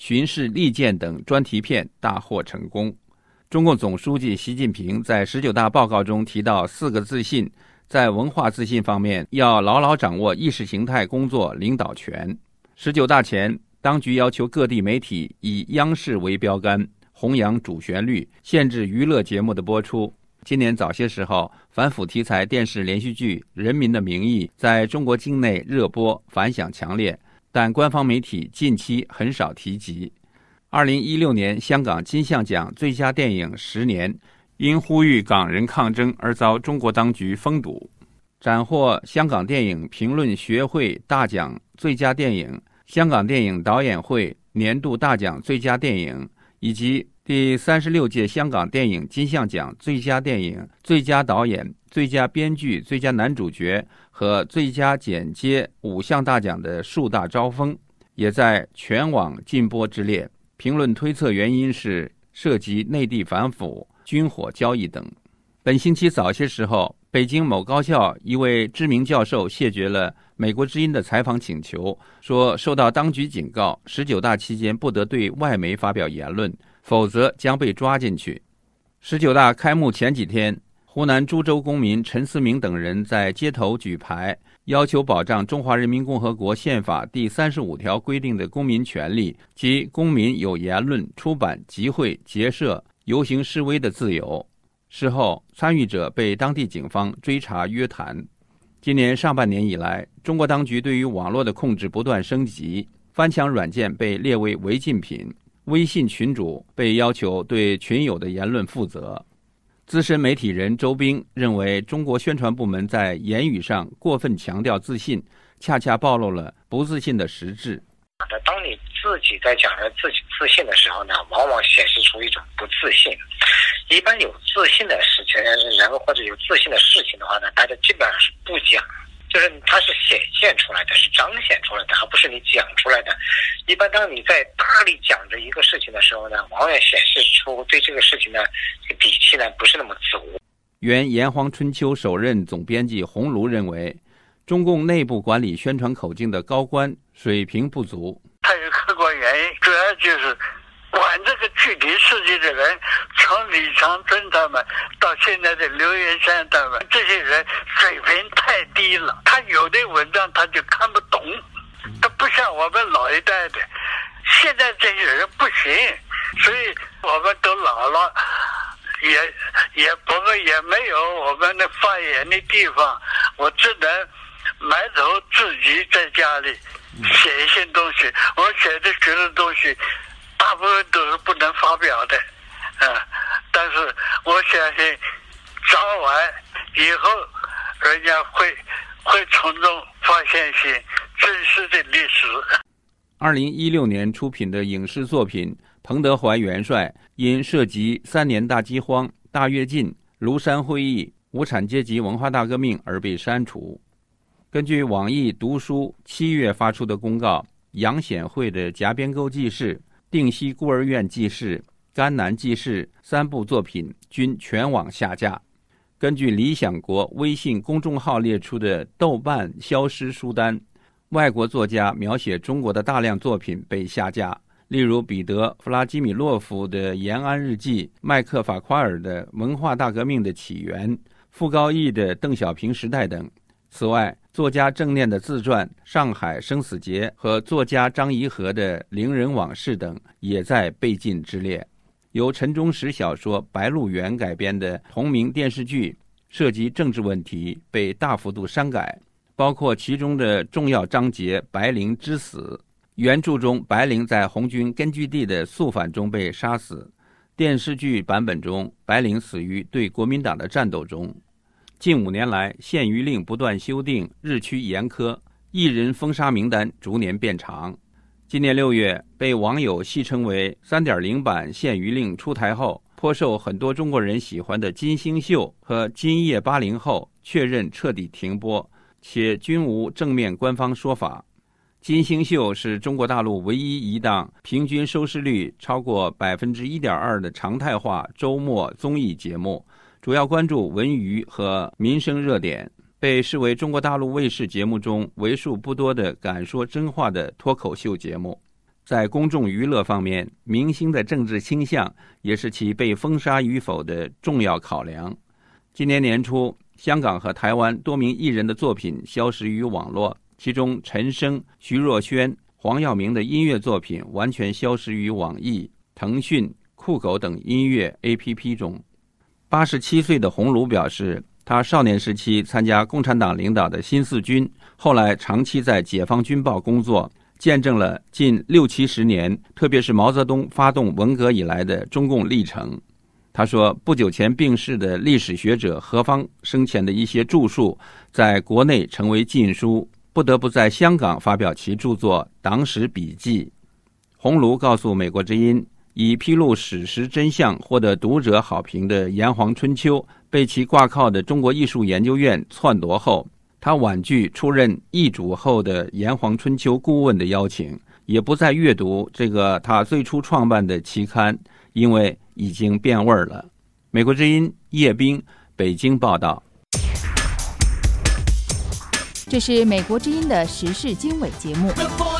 巡视利剑等专题片大获成功。中共总书记习近平在十九大报告中提到四个自信，在文化自信方面要牢牢掌握意识形态工作领导权。十九大前，当局要求各地媒体以央视为标杆，弘扬主旋律，限制娱乐节目的播出。今年早些时候，反腐题材电视连续剧《人民的名义》在中国境内热播，反响强烈，但官方媒体近期很少提及。二零一六年香港金像奖最佳电影十年，因呼吁港人抗争而遭中国当局封堵。斩获香港电影评论学会大奖最佳电影、香港电影导演会年度大奖最佳电影，以及第三十六届香港电影金像奖最佳电影、最佳导演、最佳编剧、最佳男主角和最佳剪接五项大奖的树大招风，也在全网禁播之列。评论推测原因是涉及内地反腐、军火交易等。本星期早些时候，北京某高校一位知名教授谢绝了美国之音的采访请求，说受到当局警告，十九大期间不得对外媒发表言论，否则将被抓进去。十九大开幕前几天，湖南株洲公民陈思明等人在街头举牌，要求保障中华人民共和国宪法第三十五条规定的公民权利及公民有言论、出版、集会、结社、游行示威的自由。事后，参与者被当地警方追查约谈。今年上半年以来，中国当局对于网络的控制不断升级，翻墙软件被列为违禁品，微信群主被要求对群友的言论负责。资深媒体人周斌认为，中国宣传部门在言语上过分强调自信，恰恰暴露了不自信的实质。 当你自己在讲着自己自信的时候呢，往往显示出一种不自信。一般有自信的事情人或者有自信的事情的话呢，大家基本上是不讲，就是它是显现出来的，是彰显出来的，而不是你讲出来的。一般当你在大力讲着一个事情的时候呢，往往显示出对这个事情呢这个底气呢不是那么足。 原炎黄春秋首任总编辑洪卢认为，中共内部管理宣传口径的高官水平不足。 它有客观原因，主要就是管这个具体事情的人，从李长春他们到现在的刘元山他们，这些人水平太低了。他有的文章他就看不懂，他不像我们老一代的，现在这些人不行，所以我们都老了，也也我们也没有我们的发言的地方，我只能埋头自己在家里写一些东西。我写的学的东西大部分都是不能发表的，嗯，但是我相信早晚以后人家会会从中发现一些真实的历史。 二零一六年出品的影视作品《彭德怀元帅》因涉及三年大饥荒、大跃进、庐山会议、无产阶级文化大革命而被删除。根据网易读书七月发出的公告，杨显惠的《夹边沟记事》、定西孤儿院记事、甘南记事三部作品均全网下架。根据理想国微信公众号列出的豆瓣消失书单，外国作家描写中国的大量作品被下架，例如彼得·弗拉基米洛夫的《延安日记》、麦克法夸尔的《文化大革命的起源》、傅高义的《邓小平时代》等。此外，作家郑念的自传《上海生死劫》和作家张颐和的《伶人往事》等也在被禁之列。由陈忠实小说《白鹿原》改编的同名电视剧涉及政治问题，被大幅度删改，包括其中的重要章节白灵之死。原著中，白灵在红军根据地的肃反中被杀死，电视剧版本中，白灵死于对国民党的战斗中。近五年来，限娱令不断修订，日趋严苛，艺人封杀名单逐年变长。今年六月，被网友戏称为 三点零 版限娱令出台后，颇受很多中国人喜欢的金星秀和今夜八零后确认彻底停播，且均无正面官方说法。金星秀是中国大陆唯一一档平均收视率超过 百分之一点二 的常态化周末综艺节目，主要关注文娱和民生热点，被视为中国大陆卫视节目中为数不多的敢说真话的脱口秀节目。 在公众娱乐方面，明星的政治倾向也是其被封杀与否的重要考量。今年年初，香港和台湾多名艺人的作品消失于网络，其中陈升、徐若瑄、黄耀明的音乐作品完全消失于网易、腾讯、酷狗等音乐 A P P 中。八十七岁的洪儒表示，他少年时期参加共产党领导的新四军，后来长期在解放军报工作，见证了近六七十年，特别是毛泽东发动文革以来的中共历程。他说，不久前病逝的历史学者何方生前的一些著述在国内成为禁书，不得不在香港发表其著作《党史笔记》。洪儒告诉美国之音，以披露史实真相获得读者好评的《炎黄春秋》被其挂靠的中国艺术研究院篡夺后，他婉拒出任易主后的《炎黄春秋》顾问的邀请，也不再阅读这个他最初创办的期刊，因为已经变味了。美国之音叶冰，北京报道。 这是美国之音的时事经纬节目。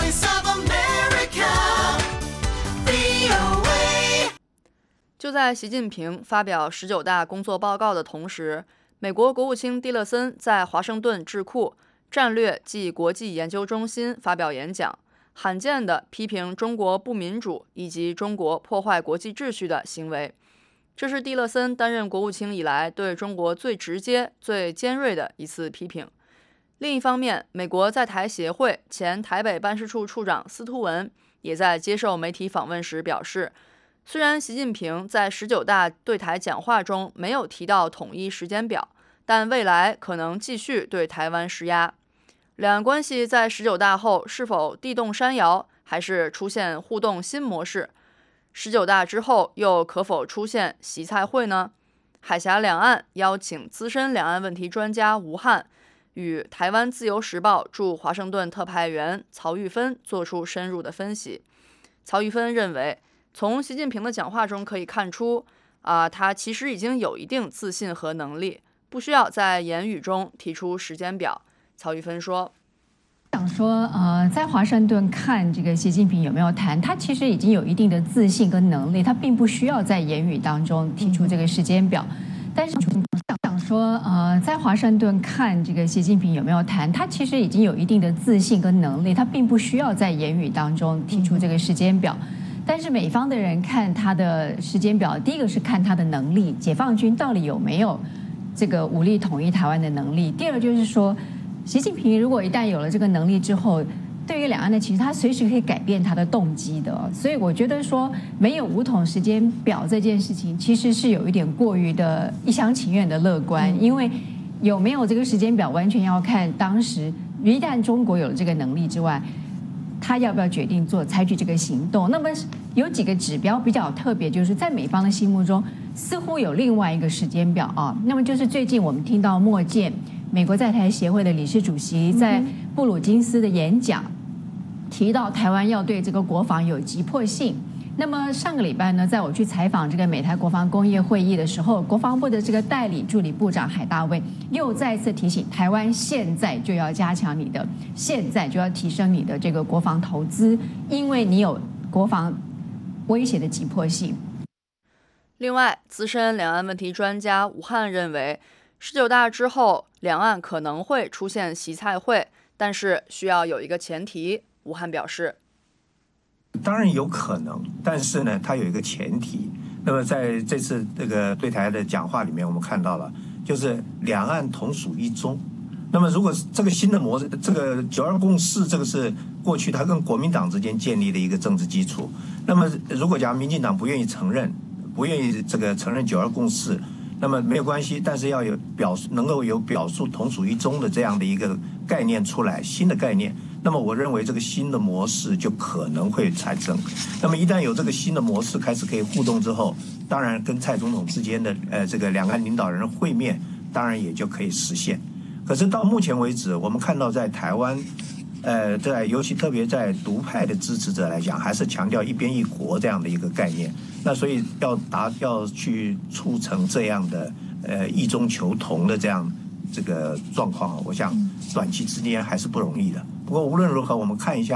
就在习近平发表十九大工作报告的同时，美国国务卿蒂勒森在华盛顿智库战略暨国际研究中心发表演讲，罕见地批评中国不民主以及中国破坏国际秩序的行为。这是蒂勒森担任国务卿以来对中国最直接、最尖锐的一次批评。另一方面，美国在台协会前台北办事处处长司徒文也在接受媒体访问时表示，虽然习近平在十九大对台讲话中没有提到统一时间表，但未来可能继续对台湾施压。两岸关系在十九大后是否地动山摇，还是出现互动新模式？十九大之后又可否出现习菜会呢？海峡两岸邀请资深两岸问题专家吴汉与台湾自由时报驻华盛顿特派员曹玉芬做出深入的分析。曹玉芬认为，从习近平的讲话中可以看出，啊、呃，他其实已经有一定自信和能力，不需要在言语中提出时间表。曹玉芬说：“ 想说，呃，在华盛顿看这个习近平有没有谈，他其实已经有一定的自信跟能力，他并不需要在言语当中提出这个时间表。但是想说，呃，在华盛顿看这个习近平有没有谈，他其实已经有一定的自信跟能力，他并不需要在言语当中提出这个时间表。但是美方的人看他的时间表，第一个是看他的能力，解放军到底有没有这个武力统一台湾的能力；第二就是说，习近平如果一旦有了这个能力之后，对于两岸的其实他随时可以改变他的动机的。所以我觉得说没有武统时间表这件事情，其实是有一点过于的一厢情愿的乐观，因为有没有这个时间表，完全要看当时一旦中国有了这个能力之外，他要不要决定做采取这个行动。那么有几个指标比较特别，就是在美方的心目中似乎有另外一个时间表啊。那么就是最近我们听到莫健美国在台协会的理事主席在布鲁金斯的演讲，提到台湾要对这个国防有急迫性。那么上个礼拜呢，在我去采访这个美台国防工业会议的时候，国防部的这个代理助理部长海大卫又再次提醒台湾，现在就要加强你的，现在就要提升你的这个国防投资，因为你有国防威胁的急迫性。 另外，资深两岸问题专家吴汉认为，十九大之后，两岸可能会出现习菜会，但是需要有一个前提。吴汉表示， 当然有可能，但是呢，它有一个前提。那么在这次这个对台的讲话里面，我们看到了，就是两岸同属一中。那么如果这个新的模式，这个九二共识，这个是过去他跟国民党之间建立的一个政治基础。那么如果讲民进党不愿意承认，不愿意这个承认九二共识，那么没有关系，但是要有表能够有表述同属一中的这样的一个概念出来，新的概念。那么我认为这个新的模式就可能会产生。那么一旦有这个新的模式开始可以互动之后，当然跟蔡总统之间的呃这个两岸领导人会面，当然也就可以实现。可是到目前为止，我们看到在台湾，呃，在尤其特别在独派的支持者来讲，还是强调一边一国这样的一个概念。那所以要达要去促成这样的呃异中求同的这样这个状况，我想短期之间还是不容易的。不过无论如何，我们看一下，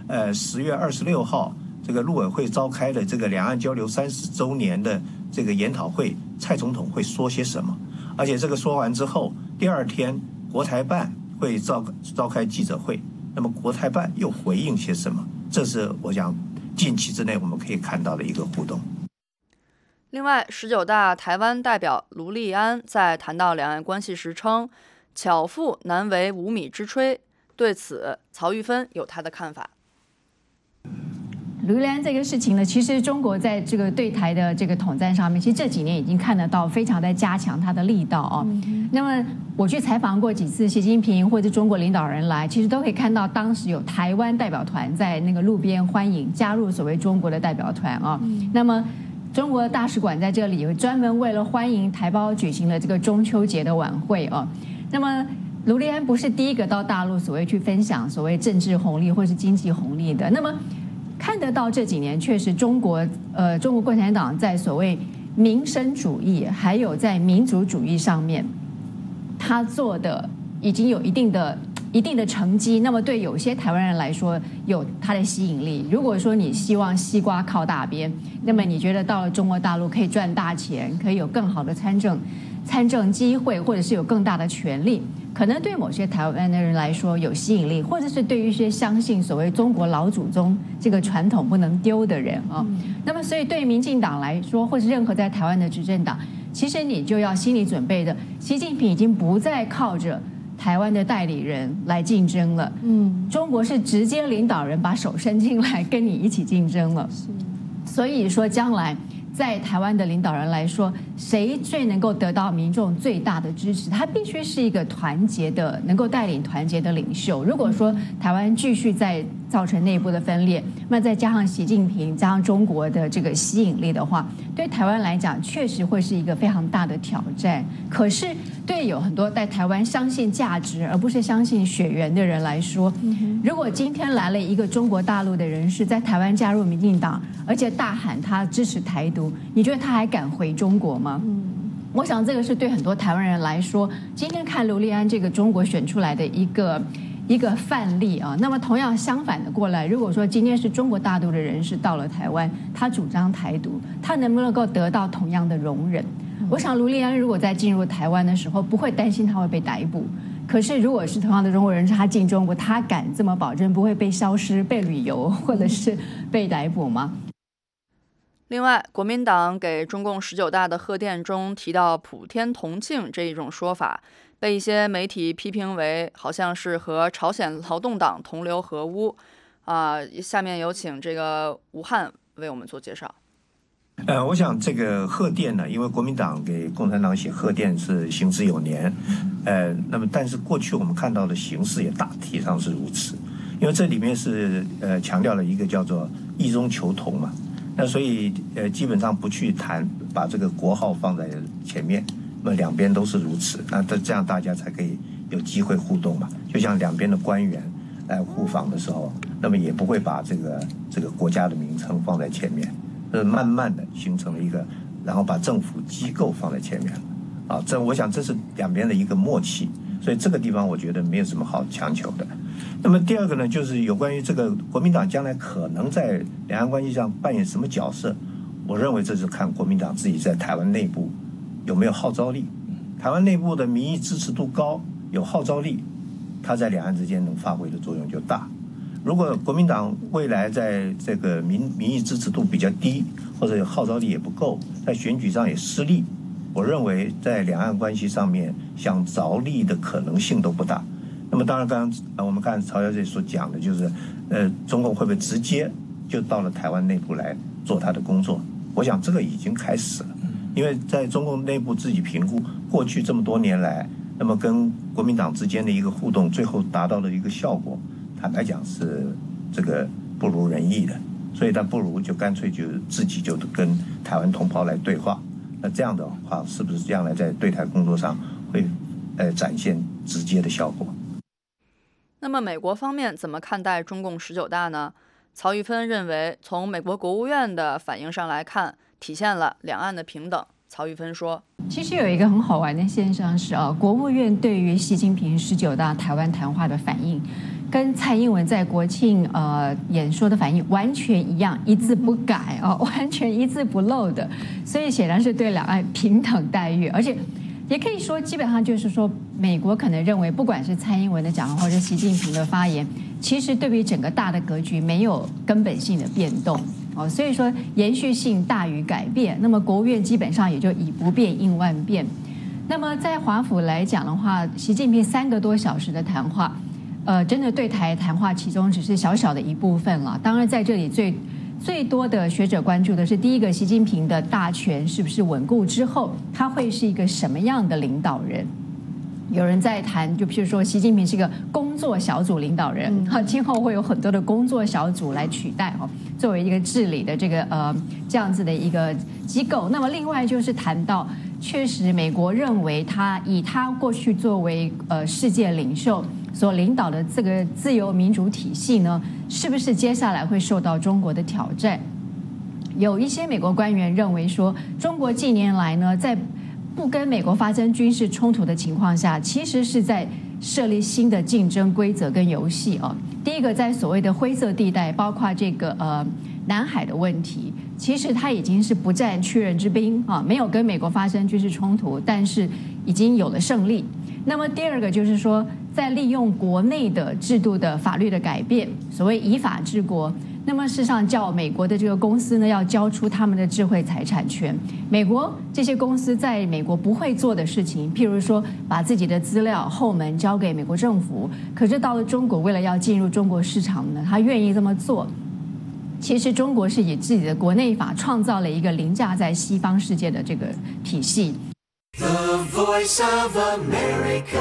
呃十月二十六号这个陆委会召开的这个两岸交流三十周年的这个研讨会，蔡总统会说些什么？而且这个说完之后，第二天国台办会召召开记者会，那么国台办又回应些什么？这是我想近期之内我们可以看到的一个互动。 另外，十九大台湾代表卢立安在谈到两岸关系时称：“巧妇难为无米之炊。”对此，曹玉芬有他的看法。 卢立安这个事情呢，其实中国在这个对台的这个统战上面，其实这几年已经看得到非常在加强它的力道哦。嗯、那么我去采访过几次习近平或者中国领导人来，其实都可以看到当时有台湾代表团在那个路边欢迎加入所谓中国的代表团啊、哦。嗯、那么中国大使馆在这里有专门为了欢迎台胞举行了这个中秋节的晚会啊、哦。那么卢立安不是第一个到大陆所谓去分享所谓政治红利或是经济红利的，那么。看得到这几年确实中国呃中国共产党在所谓民生主义还有在民族主义上面，他做的已经有一定的一定的成绩。那么对有些台湾人来说有它的吸引力。如果说你希望西瓜靠大边，那么你觉得到了中国大陆可以赚大钱，可以有更好的参政参政机会，或者是有更大的权利，可能对某些台湾的人来说有吸引力，或者是对于一些相信所谓中国老祖宗这个传统不能丢的人啊、哦，那么所以对于民进党来说，或是任何在台湾的执政党，其实你就要心理准备的，习近平已经不再靠着台湾的代理人来竞争了，嗯，中国是直接领导人把手伸进来跟你一起竞争了，是，所以说将来。在台湾的领导人来说，谁最能够得到民众最大的支持？他必须是一个团结的，能够带领团结的领袖。如果说台湾继续在造成内部的分裂，那再加上习近平加上中国的这个吸引力的话，对台湾来讲确实会是一个非常大的挑战。可是对有很多在台湾相信价值而不是相信血缘的人来说，如果今天来了一个中国大陆的人士在台湾加入民进党，而且大喊他支持台独，你觉得他还敢回中国吗？嗯，我想这个是对很多台湾人来说，今天看卢立安这个中国选出来的一个一个范例啊。那么同样相反的过来，如果说今天是中国大陆的人士到了台湾，他主张台独，他能不能够得到同样的容忍？我想卢立安如果在进入台湾的时候，不会担心他会被逮捕。可是如果是同样的中国人士，他进中国，他敢这么保证不会被消失、被旅游或者是被逮捕吗？ 另外，国民党给中共十九大的贺电中提到普天同庆这一种说法，被一些媒体批评为好像是和朝鲜劳动党同流合污。啊、呃，下面有请这个吴汉为我们做介绍。 呃，我想这个贺电呢，因为国民党给共产党写贺电是行之有年，呃，那么但是过去我们看到的形式也大体上是如此，因为这里面是呃强调了一个叫做异中求同嘛，那所以呃基本上不去谈把这个国号放在前面，那么两边都是如此，那这这样大家才可以有机会互动嘛，就像两边的官员来互访的时候，那么也不会把这个这个国家的名称放在前面。呃，慢慢的形成了一个，然后把政府机构放在前面，啊，这我想这是两边的一个默契，所以这个地方我觉得没有什么好强求的。那么第二个呢，就是有关于这个国民党将来可能在两岸关系上扮演什么角色，我认为这是看国民党自己在台湾内部有没有号召力，台湾内部的民意支持度高，有号召力，它在两岸之间能发挥的作用就大。如果国民党未来在这个民民意支持度比较低，或者号召力也不够，在选举上也失利，我认为在两岸关系上面想着力的可能性都不大。那么当然，刚刚我们看曹小姐所讲的，就是呃，中共会不会直接就到了台湾内部来做他的工作？我想这个已经开始了，因为在中共内部自己评估过去这么多年来，那么跟国民党之间的一个互动，最后达到了一个效果。坦白讲是这个不如人意的，所以他不如就干脆就自己就跟台湾同胞来对话。那这样的话，是不是将来在对台工作上会呃展现直接的效果？ 那么美国方面怎么看待中共十九大呢？曹玉芬认为，从美国国务院的反应上来看，体现了两岸的平等。曹玉芬说：“ 其实有一个很好玩的现象是啊，国务院对于习近平十九大台湾谈话的反应， 跟蔡英文在国庆呃演说的反应完全一样，一字不改哦，完全一字不漏的，所以显然是对两岸平等待遇，而且也可以说基本上就是说，美国可能认为不管是蔡英文的讲话或者习近平的发言，其实对于整个大的格局没有根本性的变动哦，所以说延续性大于改变，那么国务院基本上也就以不变应万变。那么在华府来讲的话，习近平三个多小时的谈话。呃，真的对台谈话，其中只是小小的一部分了。当然，在这里最最多的学者关注的是，第一个，习近平的大权是不是稳固之后，他会是一个什么样的领导人？有人在谈，就譬如说，习近平是一个工作小组领导人，哈、嗯，今后会有很多的工作小组来取代哦，作为一个治理的这个呃这样子的一个机构。那么，另外就是谈到，确实美国认为他以他过去作为呃世界领袖。所领导的这个自由民主体系呢，是不是接下来会受到中国的挑战？有一些美国官员认为说，中国近年来呢，在不跟美国发生军事冲突的情况下，其实是在设立新的竞争规则跟游戏啊。第一个，在所谓的灰色地带，包括这个呃南海的问题，其实它已经是不占屈人之兵啊，没有跟美国发生军事冲突，但是已经有了胜利。那么第二个就是说，在利用国内的制度的法律的改变，所谓以法治国，那么事实上叫美国的这个公司呢，要交出他们的智慧财产权。美国这些公司在美国不会做的事情，譬如说把自己的资料后门交给美国政府，可是到了中国，为了要进入中国市场呢，他愿意这么做。其实中国是以自己的国内法创造了一个凌驾在西方世界的这个体系。The Voice of America。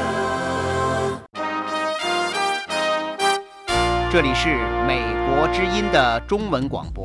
这里是美国之音的中文广播。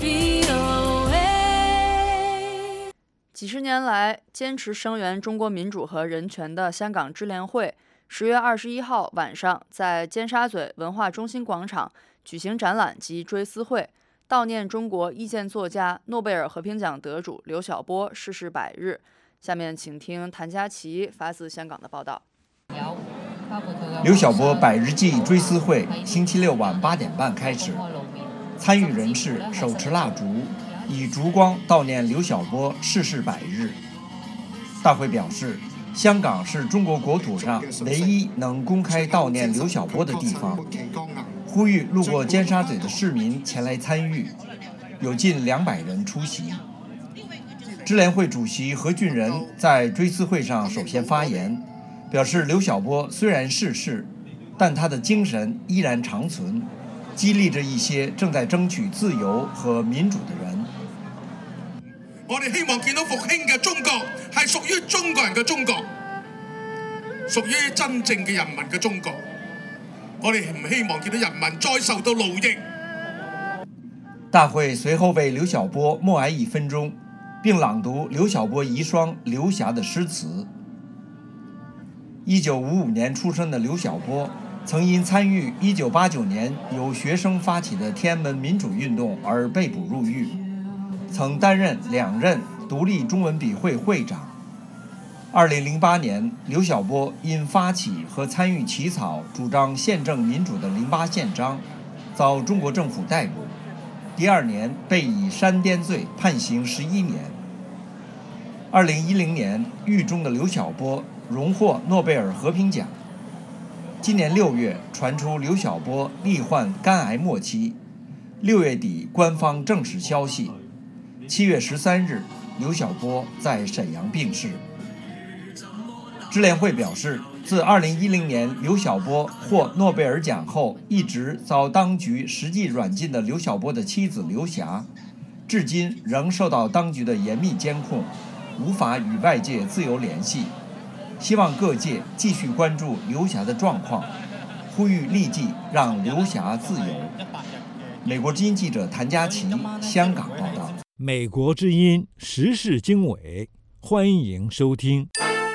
几十年来坚持声援中国民主和人权的香港支联会，十月二十一号晚上在尖沙咀文化中心广场举行展览及追思会，悼念中国意见作家、诺贝尔和平奖得主刘晓波逝世百日。下面请听谭佳琪发自香港的报道。 刘晓波百日祭追思会星期六晚八点半开始，参与人士手持蜡烛，以烛光悼念刘晓波逝世百日。大会表示，香港是中国国土上唯一能公开悼念刘晓波的地方，呼吁路过尖沙咀的市民前来参与，有近两百人出席。支联会主席何俊仁在追思会上首先发言，表示刘晓波虽然逝世，但他的精神依然长存，激励着一些正在争取自由和民主的人。 我哋希望見到復興嘅中國係屬於中國人嘅中國，屬於真正嘅人民嘅中國。我哋唔希望見到人民再受到奴役。 大會隨後為劉曉波默哀一分鐘，並朗讀劉曉波遺孀劉霞的詩詞。一九五五年出生的劉曉波，曾因參與一九八九年由學生發起的天安門民主運動而被捕入獄，曾擔任兩任獨立中文筆會會長。二零零八年，劉曉波因發起和參與起草主張憲政民主的零八憲章，遭中國政府逮捕。第二年被以煽顛罪判刑十一年。二零一零年，獄中的劉曉波榮獲諾貝爾和平獎。今年六月傳出劉曉波罹患肝癌末期，六月底官方證實消息，七月十三日，劉曉波在瀋陽病逝。支聯會表示，自二零一零年劉曉波獲諾貝爾獎後，一直遭當局實際軟禁的劉曉波的妻子劉霞，至今仍受到當局的嚴密監控，無法與外界自由聯繫。希望各界繼續關注劉霞的狀況，呼籲立即讓劉霞自由。美國之音記者譚家琪，香港報道。 美國之音時事經緯，歡迎收聽。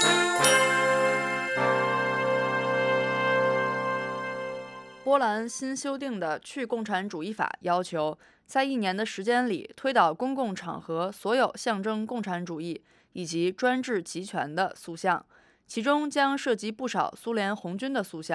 波蘭新修訂的去共產主義法要求，在一年的時間裡推倒公共場合所有象徵共產主義以及專制集權的塑像，其中將涉及不少蘇聯紅軍的塑像。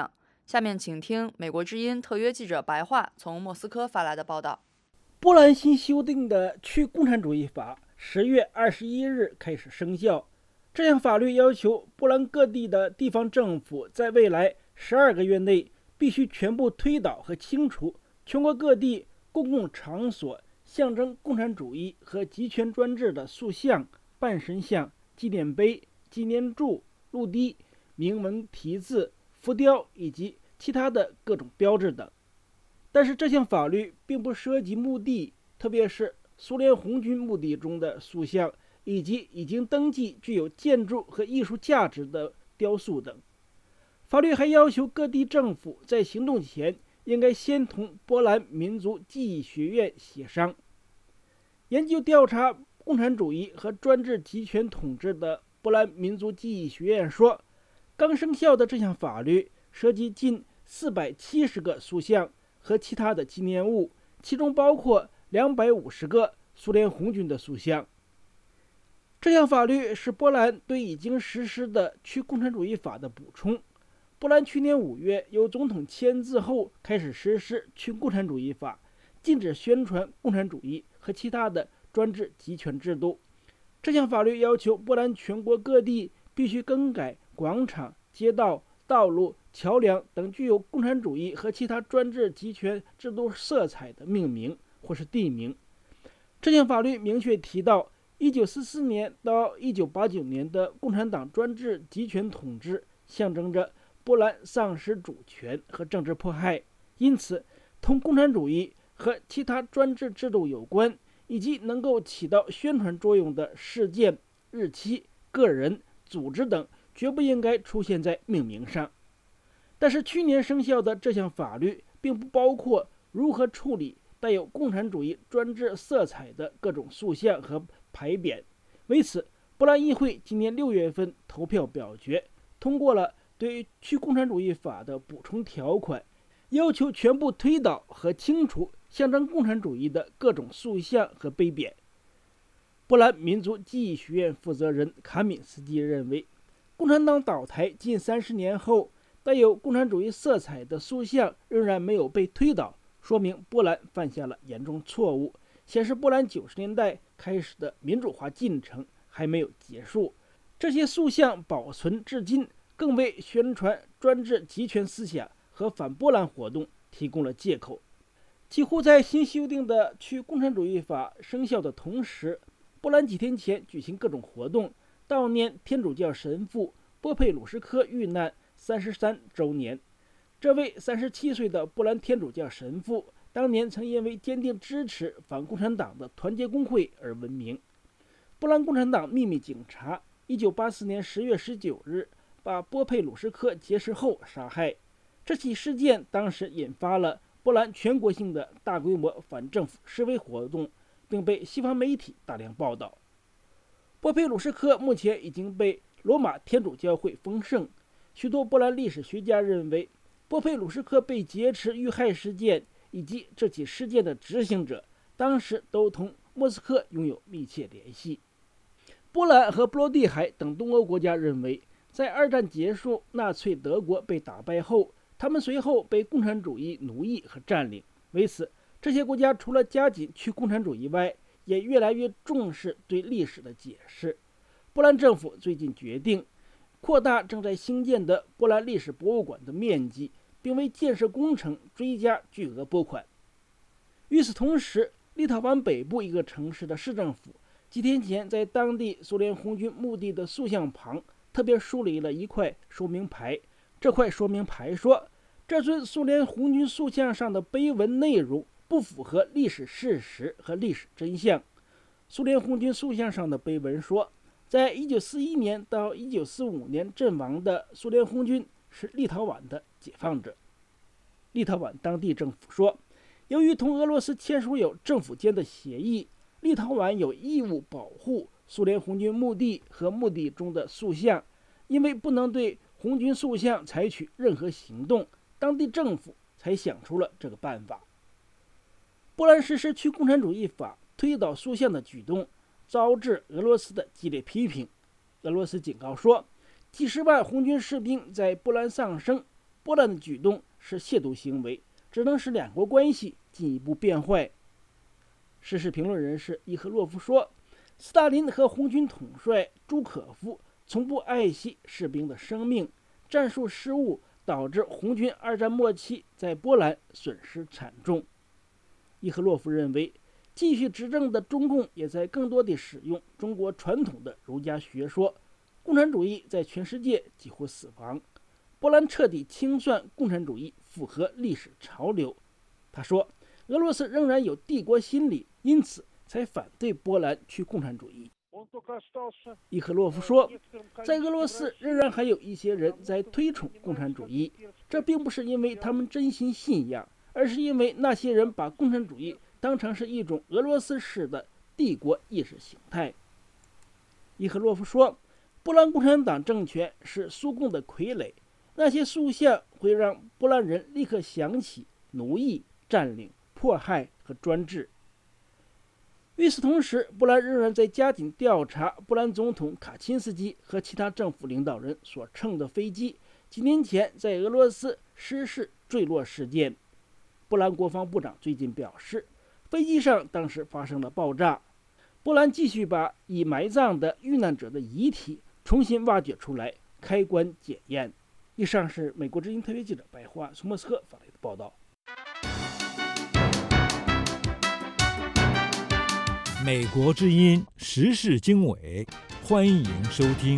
下面请听美国之音特约记者白桦从莫斯科发来的报道。 波兰新修订的去共产主义法十月二十一日开始生效。这项法律要求波兰各地的地方政府在未来十二个月内必须全部推倒和清除全国各地公共场所象征共产主义和集权专制的塑像、半神像、纪念碑、纪念柱、陆堤、铭文题字、浮雕以及其他的各种标志等。但是这项法律并不涉及墓地，特别是苏联红军墓地中的塑像以及已经登记具有建筑和艺术价值的雕塑等。法律还要求各地政府在行动前应该先同波兰民族记忆学院协商。研究调查共产主义和专制集权统治的波兰民族记忆学院说，刚生效的这项法律涉及近四百七十个塑像和其他的纪念物，其中包括两百五十个苏联红军的塑像。这项法律是波兰对已经实施的去共产主义法的补充。波兰去年五月由总统签字后开始实施去共产主义法，禁止宣传共产主义和其他的专制集权制度。这项法律要求波兰全国各地必须更改广场、街道、道路、桥梁等具有共产主义和其他专制集权制度色彩的命名或是地名。这项法律明确提到，一九四四年到一九八九年的共产党专制集权统治象征着波兰丧失主权和政治迫害，因此同共产主义和其他专制制度有关以及能够起到宣传作用的事件、日期、个人、组织等绝不应该出现在命名上。但是去年生效的这项法律并不包括如何处理带有共产主义专制色彩的各种塑像和牌匾。为此，波兰议会今年六月份投票表决，通过了对去共产主义法的补充条款，要求全部推倒和清除象征共产主义的各种塑像和碑匾。波兰民族记忆学院负责人卡敏斯基认为，共产党倒台近三十年后，带有共产主义色彩的塑像仍然没有被推倒，说明波兰犯下了严重错误，显示波兰九十年代开始的民主化进程还没有结束。这些塑像保存至今，更为宣传专制集权思想和反波兰活动提供了借口。几乎在新修订的去共产主义法生效的同时，波兰几天前举行各种活动，悼念天主教神父波佩鲁什科遇难三十三周年。这位三十七岁的波兰天主教神父当年曾因为坚定支持反共产党的团结工会而闻名。波兰共产党秘密警察一九八四年十月十九日把波佩鲁什科劫持后杀害。这起事件当时引发了波兰全国性的大规模反政府示威活动，并被西方媒体大量报道。波佩鲁什科目前已经被罗马天主教会封圣。许多波兰历史学家认为，波佩鲁什科被劫持遇害事件以及这起事件的执行者当时都同莫斯科拥有密切联系。波兰和波罗的海等东欧国家认为，在二战结束，纳粹德国被打败后，他们随后被共产主义奴役和占领。为此，这些国家除了加紧去共产主义外，也越来越重视对历史的解释。波兰政府最近决定扩大正在兴建的波兰历史博物馆的面积，并为建设工程追加巨额拨款。与此同时，立陶宛北部一个城市的市政府几天前在当地苏联红军墓地的塑像旁特别树立了一块说明牌。这块说明牌说，这尊苏联红军塑像上的碑文内容不符合历史事实和历史真相。苏联红军塑像上的碑文说，在一九四一年到一九四五年阵亡的苏联红军是立陶宛的解放者。立陶宛当地政府说，由于同俄罗斯签署有政府间的协议，立陶宛有义务保护苏联红军墓地和墓地中的塑像，因为不能对红军塑像采取任何行动，当地政府才想出了这个办法。波兰实施去共产主义法推倒塑像的举动招致俄罗斯的激烈批评。俄罗斯警告说，几十万红军士兵在波兰丧生， 波兰的举动是亵渎行为，只能使两国关系进一步变坏。时事评论人士伊赫洛夫说，斯大林和红军统帅朱可夫从不爱惜士兵的生命，战术失误导致红军二战末期在波兰损失惨重。伊赫洛夫认为，继续执政的中共也在更多地使用中国传统的儒家学说，共产主义在全世界几乎死亡，波兰彻底清算共产主义符合历史潮流。他说，俄罗斯仍然有帝国心理，因此才反对波兰去共产主义。伊赫洛夫说，在俄罗斯仍然还有一些人在推崇共产主义，这并不是因为他们真心信仰，而是因为那些人把共产主义当成是一种俄罗斯式的帝国意识形态。伊赫洛夫说，波兰共产党政权是苏共的傀儡，那些塑像会让波兰人立刻想起奴役、占领、迫害和专制。与此同时，波兰仍然在加紧调查波兰总统卡钦斯基和其他政府领导人所乘的飞机几年前在俄罗斯失事坠落事件。波兰国防部长最近表示，飞机上当时发生了爆炸。波兰继续把已埋葬的遇难者的遗体重新挖掘出来，开棺检验。以上是美国之音特别记者白桦从莫斯科发来的报道。 美国之音时事经纬，欢迎收听。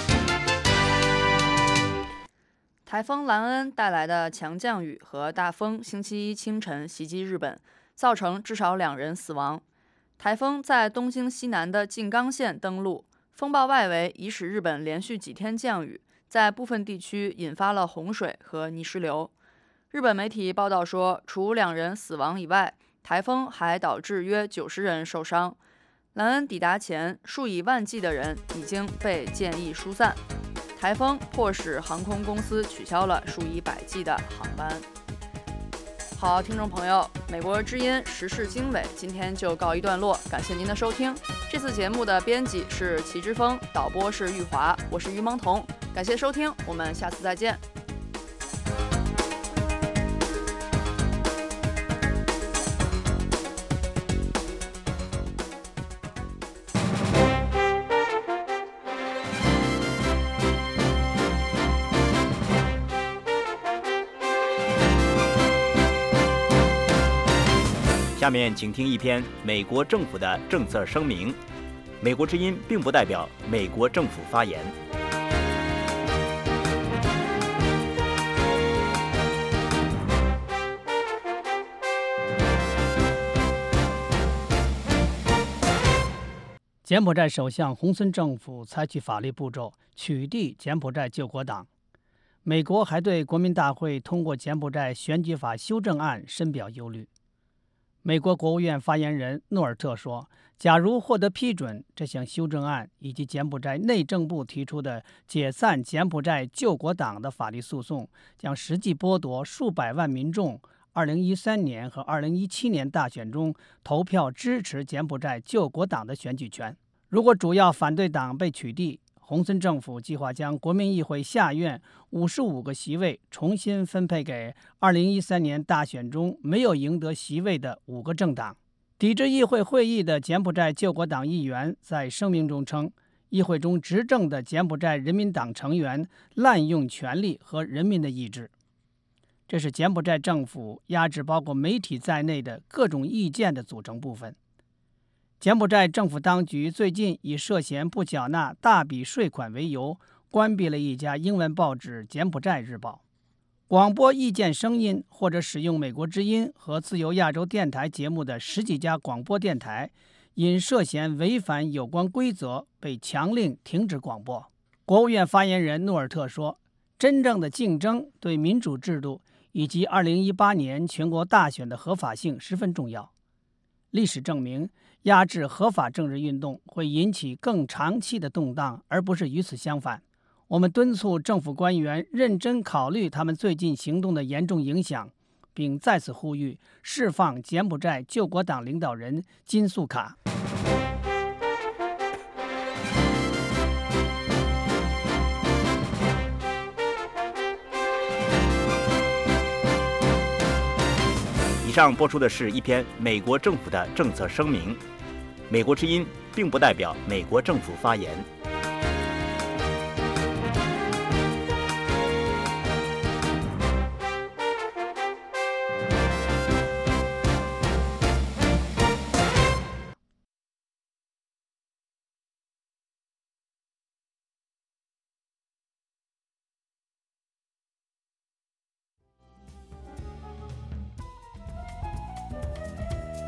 台风兰恩带来的强降雨和大风，星期一清晨袭击日本，造成至少两人死亡。台风在东京西南的静冈县登陆，风暴外围已使日本连续几天降雨，在部分地区引发了洪水和泥石流。日本媒体报道说，除两人死亡以外，台风还导致约九十人受伤。兰恩抵达前，数以万计的人已经被建议疏散。台风迫使航空公司取消了数以百计的航班。好，听众朋友，美国之音时事经纬今天就告一段落，感谢您的收听。这次节目的编辑是齐之峰，导播是玉华，我是于萌彤，感谢收听，我们下次再见。 下面请听一篇美国政府的政策声明。美国之音并不代表美国政府发言。 柬埔寨首相洪森政府采取法律步骤取缔柬埔寨救国党。美国还对国民大会通过柬埔寨选举法修正案深表忧虑。美国国务院发言人诺尔特说，假如获得批准，这项修正案以及柬埔寨内政部提出的解散柬埔寨救国党的法律诉讼，将实际剥夺数百万民众二零一三年和二零一七年大选中投票支持柬埔寨救国党的选举权。如果主要反对党被取缔，洪森政府计划将国民议会下院五十五个席位重新分配给二零一三年大选中没有赢得席位的五个政党。抵制议会会议的柬埔寨救国党议员在声明中称，议会中执政的柬埔寨人民党成员滥用权力和人民的意志。这是柬埔寨政府压制包括媒体在内的各种意见的组成部分。柬埔寨政府当局最近以涉嫌不缴纳大笔税款为由，关闭了一家英文报纸《柬埔寨日报》。广播意见声音或者使用美国之音和自由亚洲电台节目的十几家广播电台，因涉嫌违反有关规则，被强令停止广播。国务院发言人诺尔特说，真正的竞争对民主制度以及二零一八年全国大选的合法性十分重要。历史证明，压制合法政治运动会引起更长期的动荡，而不是与此相反。我们敦促政府官员认真考虑他们最近行动的严重影响，并再次呼吁释放柬埔寨救国党领导人金素卡。 以上播出的是一篇美国政府的政策声明，美国之音并不代表美国政府发言。